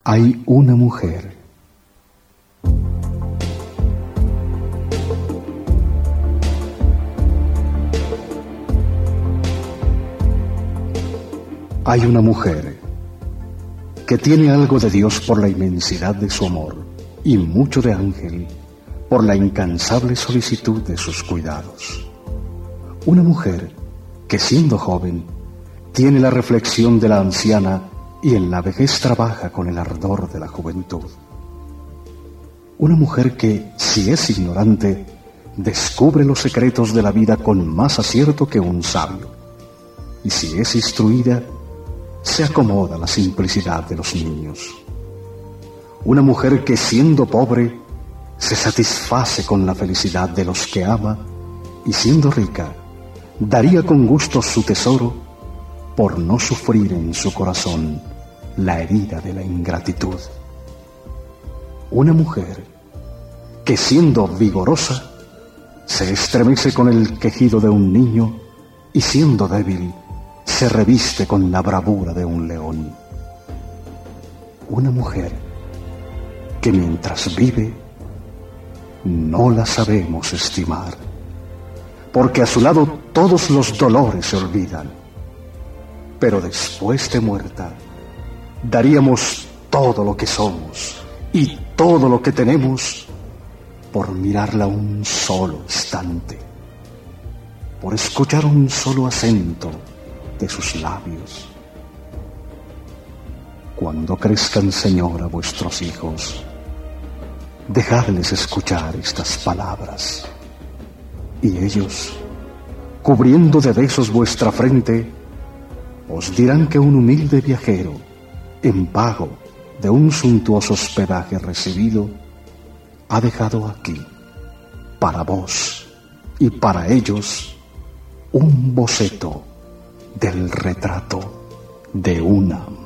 Hay una mujer. Hay una mujer que tiene algo de Dios por la inmensidad de su amor y mucho de ángel por la incansable solicitud de sus cuidados. Una mujer que siendo joven tiene la reflexión de la anciana y en la vejez trabaja con el ardor de la juventud. Una mujer que, si es ignorante, descubre los secretos de la vida con más acierto que un sabio, y si es instruida, se acomoda a la simplicidad de los niños. Una mujer que, siendo pobre, se satisface con la felicidad de los que ama, y siendo rica, daría con gusto su tesoro por no sufrir en su corazón la herida de la ingratitud. Una mujer que, siendo vigorosa, se estremece con el quejido de un niño y, siendo débil, se reviste con la bravura de un león. Una mujer que mientras vive no la sabemos estimar, porque a su lado todos los dolores se olvidan, pero después de muerta daríamos todo lo que somos y todo lo que tenemos por mirarla un solo instante, por escuchar un solo acento de sus labios. Cuando crezcan, señora, vuestros hijos, dejadles escuchar estas palabras, y ellos, cubriendo de besos vuestra frente, os dirán que un humilde viajero, en pago de un suntuoso hospedaje recibido, ha dejado aquí, para vos y para ellos, un boceto del retrato de una